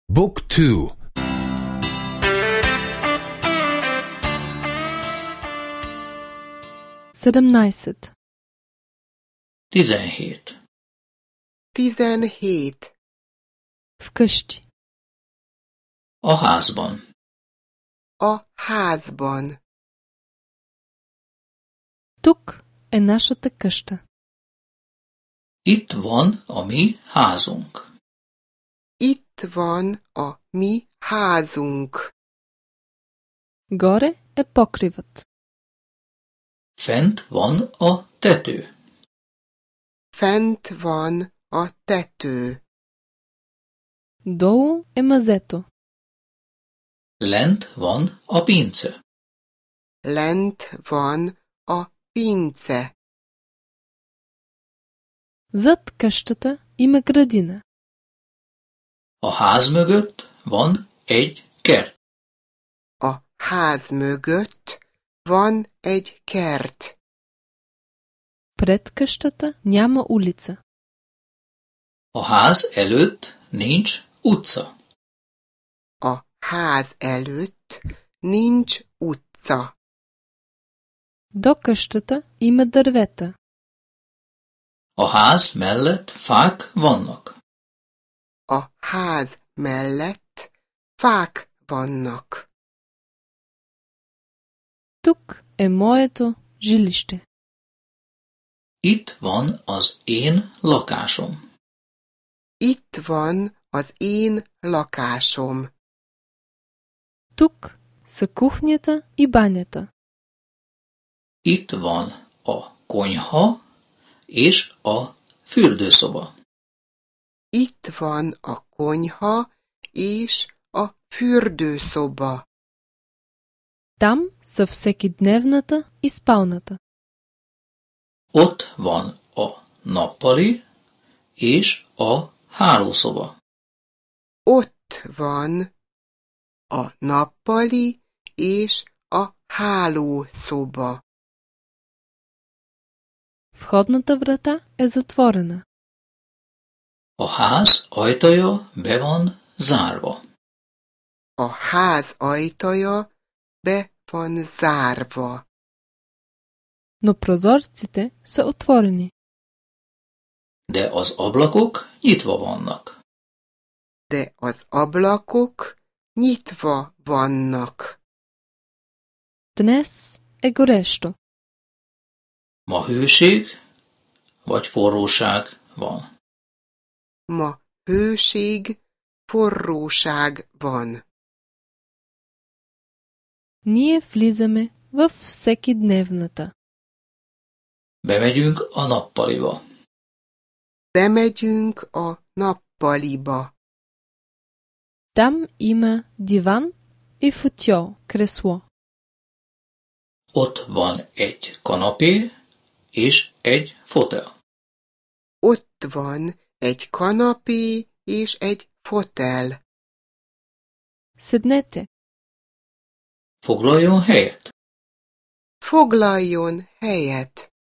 Book 2. 17. 17. 17. Вкъщи. A házban. A házban. Тук е нашата къща. Itt van a mi házunk. Itt van a mi házunk. Горе е покривът. Fent van a tető. Fent van a tető. Долу е мазето. Lent van a pince. Lent van a pince. Зад къщата има градина. A ház mögött van egy kert. A ház mögött van egy kert. Пред къщата няма улица. A ház előtt nincs utca. A ház előtt nincs utca. До къщата има дървета. A ház mellett fák vannak. A ház mellett fák vannak. Тук е моето жилище. Itt van az én lakásom. Itt van az én lakásom. Тук са кухнята и банята. Itt van a konyha és a fürdőszoba. Itt van a konyha és a fürdőszoba. Там са всекидневната и спалната. Ott van a nappali és a hálószoba. Ott van a nappali és a hálószoba. Входната врата е затворена. A ház ajtaja be van zárva. A ház ajtaja be van zárva. Но прозорците са отворени. De az ablakok nyitva vannak. De az ablakok nyitva vannak. Днес е горещо. Ma hőség vagy forróság van. Ma hőség, forróság van. Ние влизаме във всекидневната. Bemegyünk a nappaliba. Bemegyünk a nappaliba. Там има диван и футьол, кресло. Ott van egy kanapé és egy fotel. Ott van egy kanapé és egy fotel. Седнете. Foglaljon helyet. Foglaljon helyet.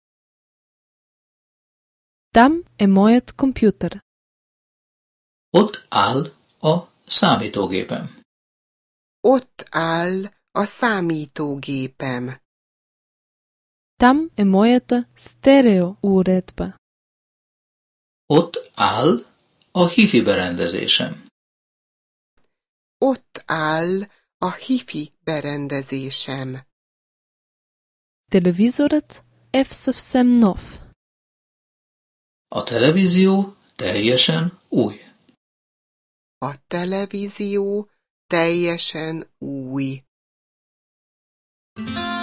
Там е моят компютър. Ott áll a számítógépem. Ott áll a számítógépem. Там е моята стереоуредба. Ott áll a hifi berendezésem. Ott áll a hifi berendezésem. Телевизорът е в съвсем нов. A televízió teljesen új. A televízió teljesen új.